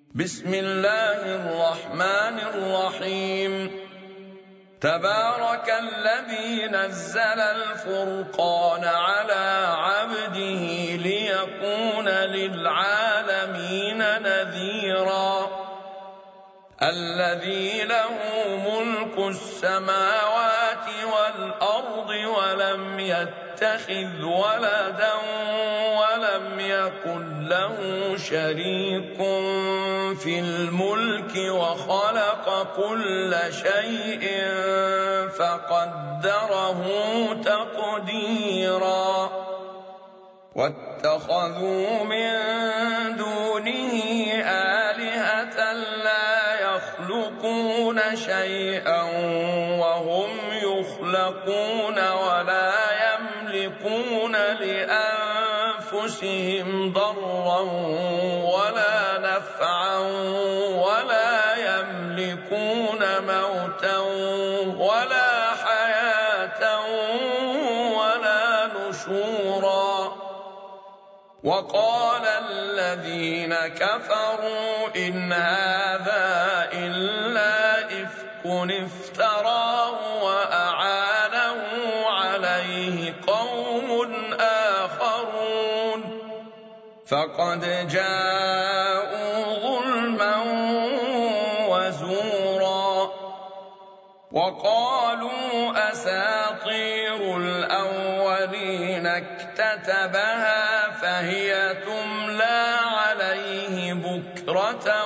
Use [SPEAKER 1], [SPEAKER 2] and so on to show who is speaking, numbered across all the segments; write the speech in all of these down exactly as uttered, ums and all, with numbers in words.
[SPEAKER 1] بسم الله الرحمن الرحيم تبارك الذي نزل الفرقان على عبده ليكون للعالمين نذيرا الذي له ملك السماوات والأرض ولم يتخذ ولدا ولم يكن له شريك في الملك وخلق كل شيء فقدره تقديرا واتخذوا من دونه آلهة لا يخلقون شيئا وهم يخلقون ولا يملكون لأنفسهم ضرا ولا نفعا ولا يملكون موتا ولا حياة ولا نشورا وقال الذين كفروا إن هذا إلا إفك افتراه وأعانه عليه قوم آخرون فقد جاءوا ظلما وزورا وقالوا أساطير الأولين اكتتبها فهي تملى عليه بكرة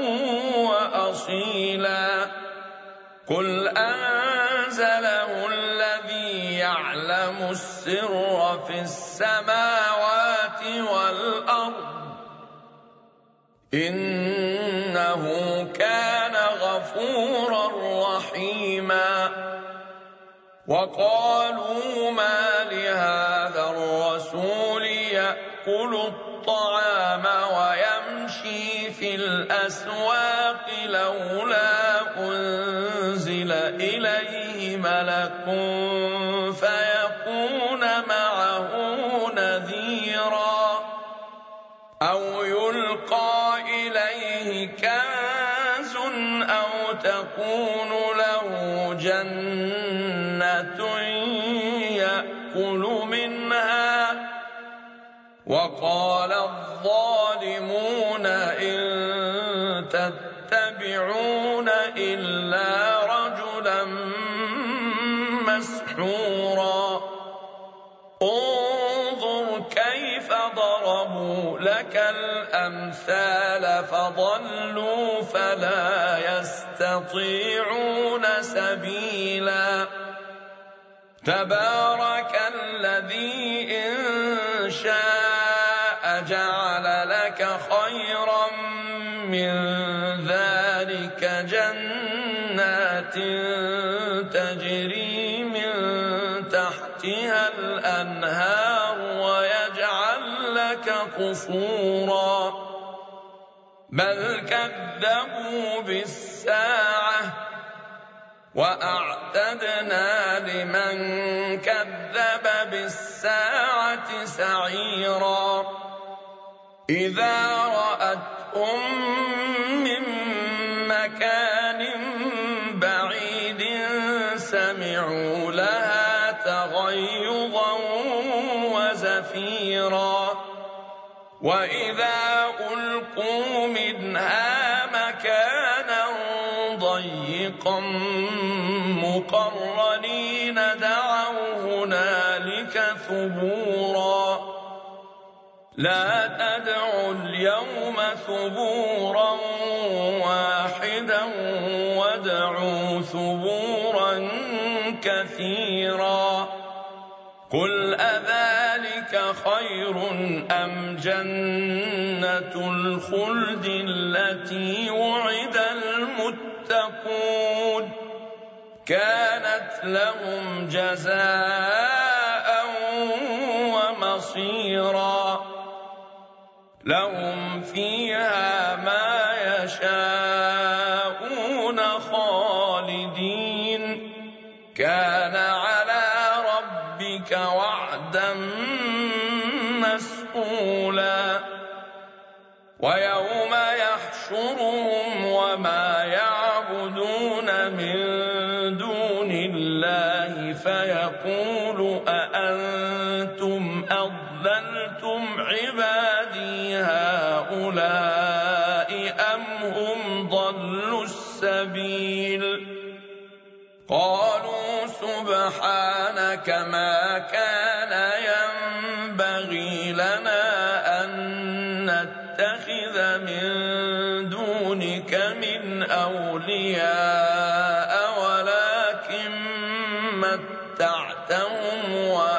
[SPEAKER 1] وأصيلا قل أنزله الذي يعلم السر في السماوات والأرض إنه كان غفورا رحيما وقالوا ما لهذا الرسول يأكل الطعام ويمشي في الأسواق لولا أنزل إليه ملك فيكون معه نذيرا أو يلقى إليه كنز أو تكون له جنة يأكل منها وقال الظالمون إن تتبعون إلا رجلا مسحورا انظر كيف ضربوا لك الأمثال فضلوا فلا يستطيعون سبيلا تبارك الذي إن شاء جعل لك خيرا من ذلك جنات تجري من تحتها الأنهار ويجعل لك قصورا بل كذبوا بالساعة وأعتدنا لمن كذب بالساعة سعيرا إذا رأتهم من مكان بعيد سمعوا لها تغيظا وزفيرا وإذا ألقوا منها مكانا ضيقا مقرنين دعوا هنالك ثبورا لا تدعوا اليوم ثبورا واحدا وادعوا ثبورا كثيرا قل أذلك خير أم جنة الخلد التي وعد المتقون كانت لهم جزاء ومصيرا لهم فيها ما يشاءون خالدين كان على ربك وعدا مسئولا ويوم يحشر يحشرهم وما يعبدون من دون الله فيقول أأنتم أضللتم عبادي هؤلاء أم هم ضلوا السبيل قالوا سبحانك ما كان ينبغي لنا أن نتخذ من دونك من أولياء ولكن متعتهم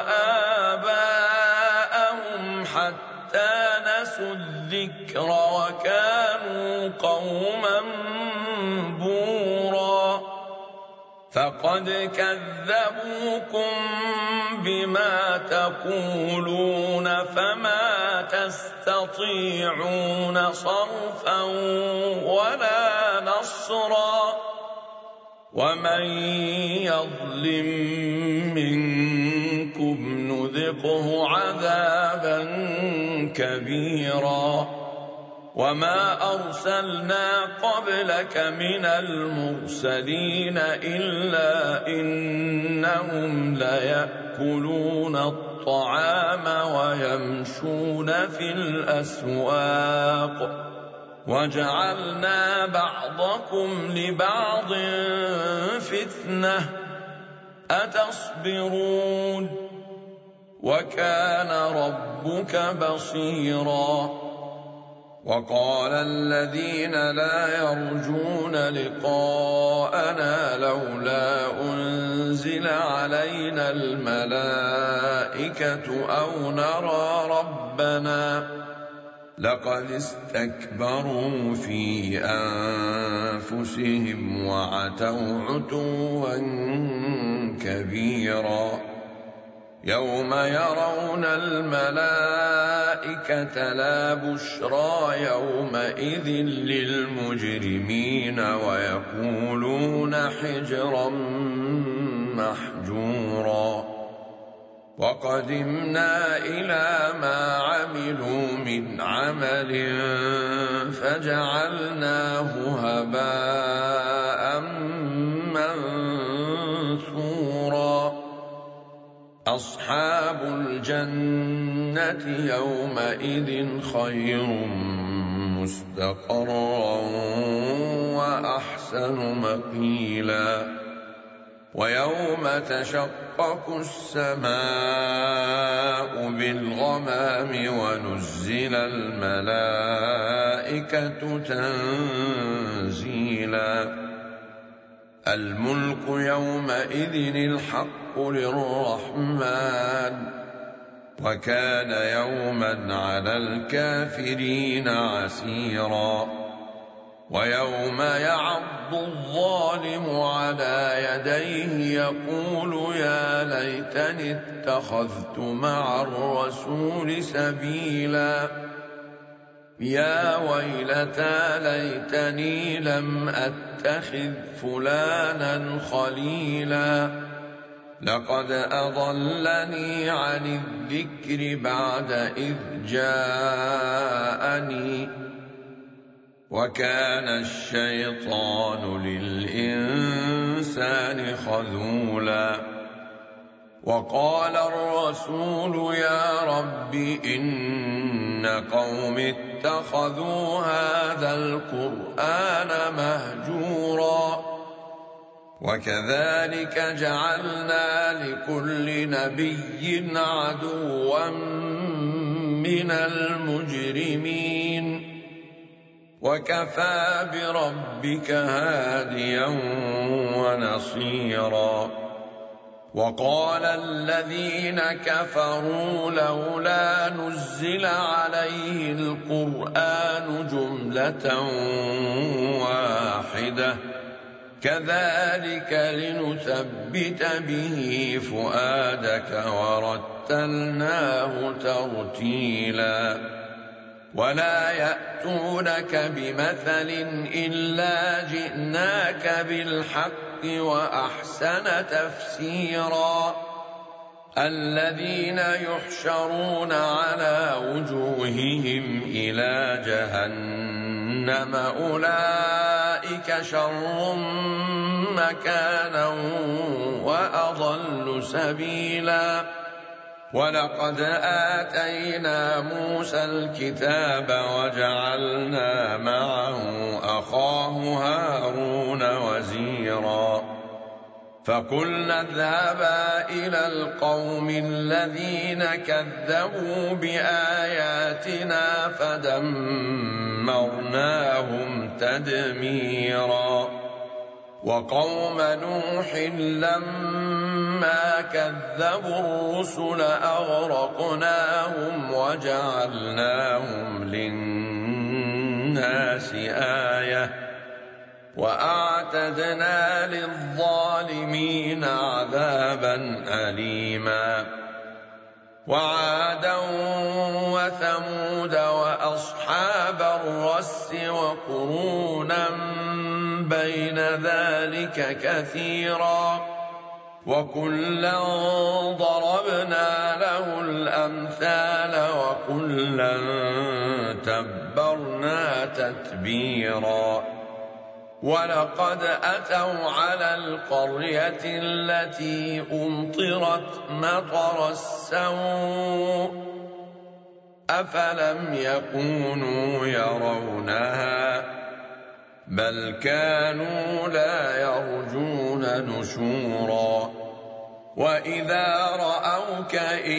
[SPEAKER 1] وآباءهم حتى نسوا الذكر وكانوا قوما بورا فقد كذبوكم بما تقولون فما تستطيعون صرفا ولا نصرا ومن يظلم منكم نذقه عذابا كبيرا وما أرسلنا قبلك من المرسلين إلا إنهم ليأكلون الطعام ويمشون في الأسواق وجعلنا بعضكم لبعض فتنة أتصبرون وكان ربك بصيرا وقال الذين لا يرجون لقاءنا لولا أنزل علينا الملائكة أو نرى ربنا لقد استكبروا في أنفسهم وعتوا عتوا كبيرا يوم يرون الملائكة لا بشرى يومئذ للمجرمين ويقولون حجرا محجورا وقدمنا إلى ما عملوا من عمل فجعلناه هباء منثورا أصحاب الجنة يومئذ خير مستقرا وأحسن مقيلا ويوم تشقق السماء بالغمام ونزل الملائكة تنزيلا الملك يومئذ الحق للرحمن وكان يوما على الكافرين عسيرا ويوم يعض الظالم على يديه يقول يا ليتني اتخذت مع الرسول سبيلا يا ويلتى ليتني لم أتخذ فلانا خليلا لقد أضلني عن الذكر بعد إذ جاءني وكان الشيطان للإنسان خذولا وقال الرسول يا رب إن قوم اتخذوا هذا القرآن مهجورا وكذلك جعلنا لكل نبي عدوا من المجرمين وكفى بربك هاديا ونصيرا وقال الذين كفروا لولا نزل عليه القرآن جملة واحدة كذلك لنثبت به فؤادك ورتلناه ترتيلا ولا يأتونك بمثل إلا جئناك بالحق وأحسن تفسيرا الذين يحشرون على وجوههم إلى جهنم جهنم أولئك شر مكانا وأضل سبيلا ولقد آتينا موسى الكتاب وجعلنا معه أخاه هارون وزيرا فقلنا اذهبا إلى القوم الذين كذبوا بآياتنا فدمرناهم تدميرا وقوم نوح لما كذبوا الرسل أغرقناهم وجعلناهم للناس آية وأعتدنا للظالمين عذابا أليما وعادا وثمود وأصحاب الرس وقرونا بين ذلك كثيرا وكلا ضربنا له الأمثال وكلا تبرنا تتبيرا ولقد أتوا على القرية التي أمطرت مطر السوء أفلم يكونوا يرونها بل كانوا لا يرجون نشورا وإذا رأوك إن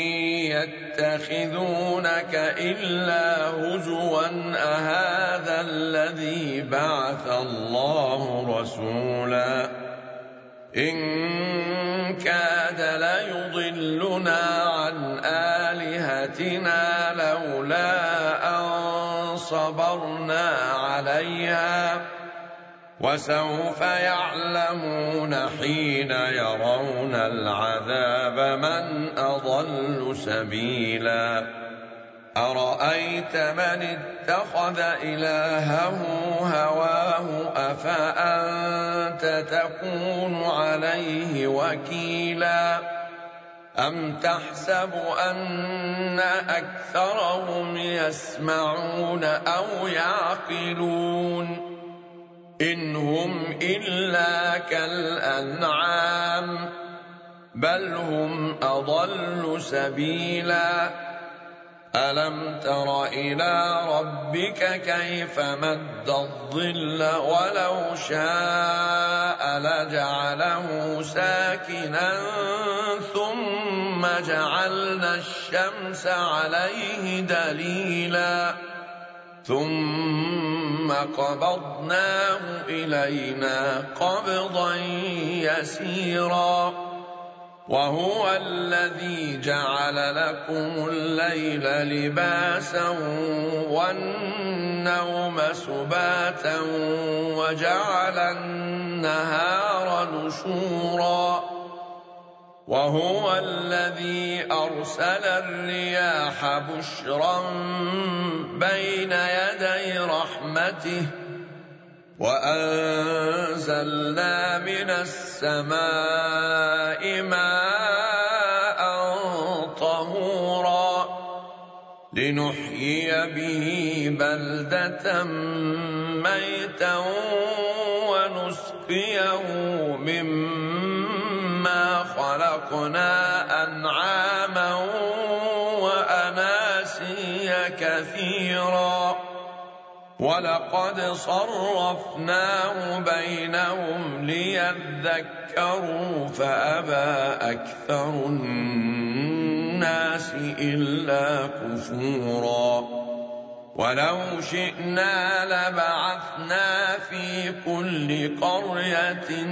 [SPEAKER 1] يتخذونك إلا هزوا أهذا الذي بعث الله رسولا إن كاد ليضلنا عن آلهتنا لولا أن صبرنا عليها وسوف يعلمون حين يرون العذاب من أضل سبيلا أرأيت من اتخذ إلهه هواه أفأنت تكون عليه وكيلا أم تحسب أن أكثرهم يسمعون أو يعقلون إن هم إلا كالأنعام بل هم أضل سبيلا ألم تر إلى ربك كيف مد الظل ولو شاء لجعله ساكنا ثم جعلنا الشمس عليه دليلا ثم قبضناه إلينا قبضا يسيرا وهو الذي جعل لكم الليل لباسا والنوم سباتا وجعل النهار نشورا وهو الذي أرسل الرياح بشرا بين يدي رحمته وأنزلنا من السماء ماء طهورا لنحيي به بلدة ميتا ونسقيه مما خلقنا أنعاما وأناسيا كثيرا ولقد صرفناه بينهم ليذكروا فأبى أكثر الناس إلا كفورا ولو شئنا لبعثنا في كل قرية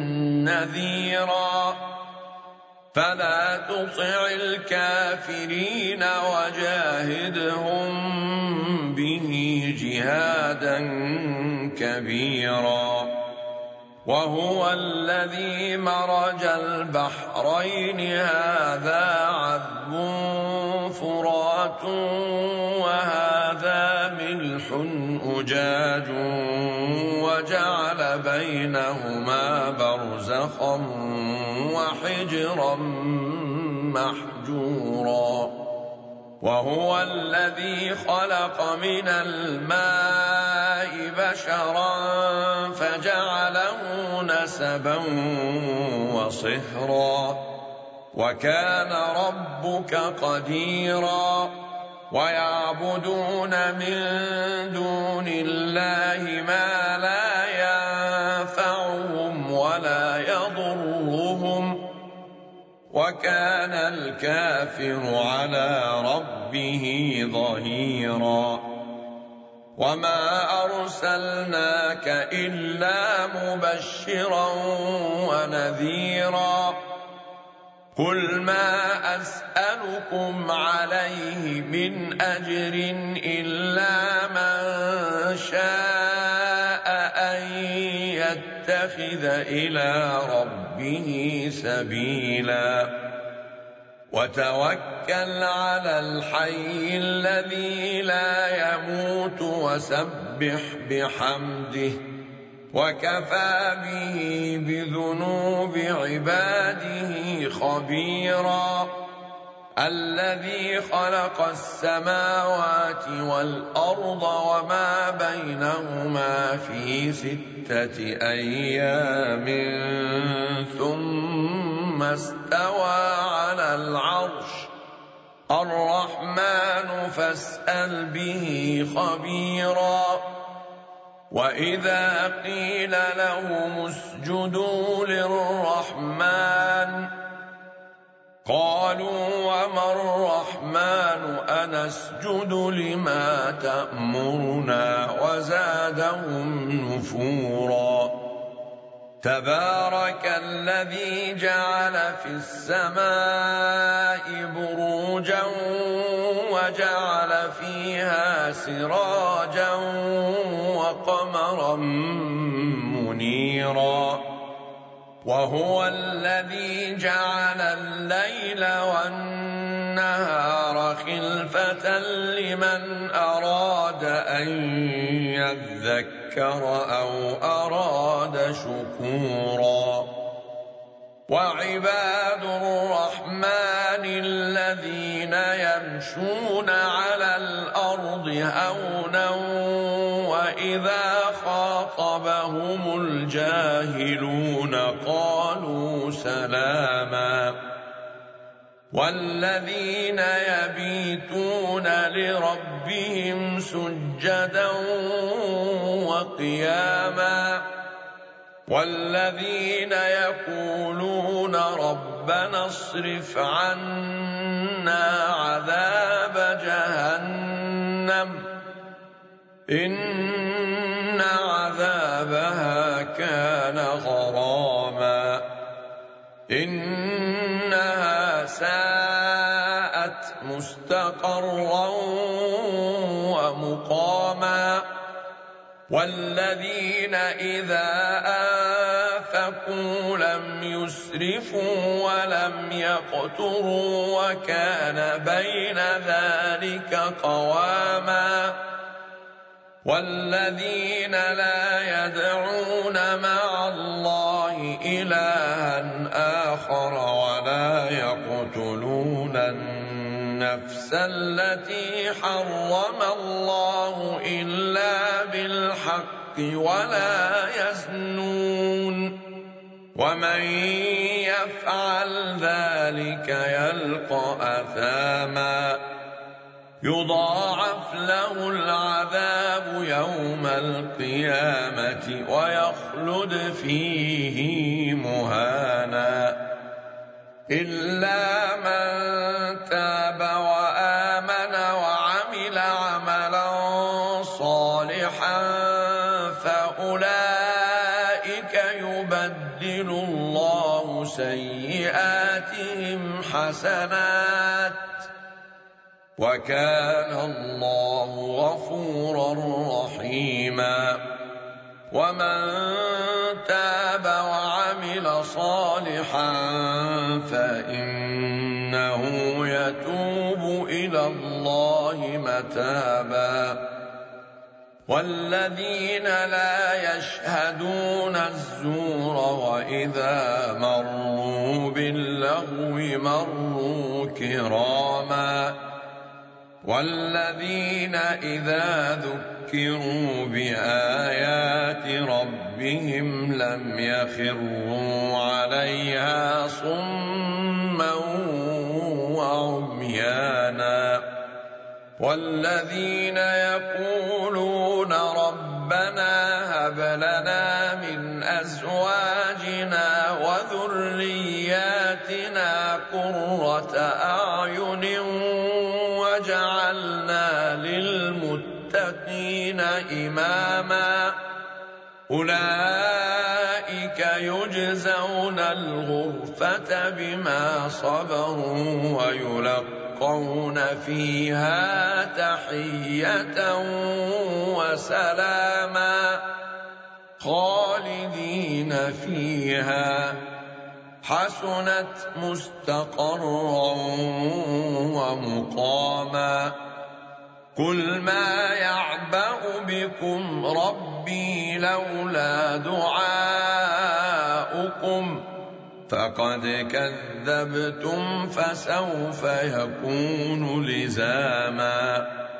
[SPEAKER 1] نذيرا فلا تطع الكافرين وجاهدهم به جهادا كبيرا وهو الذي مرج البحرين هذا عذب فرات وهذا ملح أجاج وجعل بينهما برزخا وحجرا محجورا وهو الذي خلق من الماء بشرا فجعله نسبا وصهرا وكان ربك قديرا ويعبدون من دون الله ما لا ينفعهم ولا يضرهم وكان الكافر على ربه ظهيرا وما أرسلناك إلا مبشرا ونذيرا قل ما أسألكم عليه من أجر إلا من شاء أن يتخذ إلى ربه سبيلا وتوكل على الحي الذي لا يموت وسبح بحمده وكفى به بذنوب عباده خبيرا الذي خلق السماوات والأرض وما بينهما في ستة أيام ثم استوى على العرش الرحمن فاسأل به خبيرا وإذا قيل لهم اسجدوا للرحمن قالوا وما الرحمن أنسجد لما تأمرنا وزادهم نفورا تبارك الذي جعل في السماء بروجا وجعل فيها سراجا وقمرا منيرا وهو الذي جعل الليل والنهار خلفة لمن أراد أن يذكر أو أراد شكورا وعباد الرحمن الذين يمشون على الأرض هونا وإذا خاطبهم الجاهلون قالوا سلاما والذين يبيتون لربهم سجدا وقياما والذين يقولون ربنا اصرف عنا عذاب جهنم إن عذابها كان غراما إنها ساءت مستقرا ومقاما والذين إذا أنفقوا لم يسرفوا ولم يقتروا وكان بين ذلك قواما والذين لا يدعون مع الله إلها آخر ولا يقتلون النفس التي حرم الله إلا بالحق ولا يزنون ومن يفعل ذلك يلقى أثاما يضاعف له العذاب يوم القيامة ويخلد فيه مهانا إلا من تاب وآمن وعمل عملا صالحا فأولئك يبدل الله سيئاتهم حسنات وكان الله غفورا رحيما ومن تاب وعمل صالحا فإنه يتوب إلى الله متابا والذين لا يشهدون الزور وإذا مروا باللغو مروا كراما والذين إذا ذكروا بآيات ربهم لم يخروا عليها صما وعميانا والذين يقولون ربنا هب لنا من أزواجنا وذرياتنا قرة أعين وجعلنا للمتقين إماما أولئك يجزون الغرفة بما صبروا ويلقون فيها تحية وسلاما خالدين فيها حسنت مستقرا ومقاما قل ما يعبأ بكم ربي لولا دعاؤكم فقد كذبتم فسوف يكون لزاما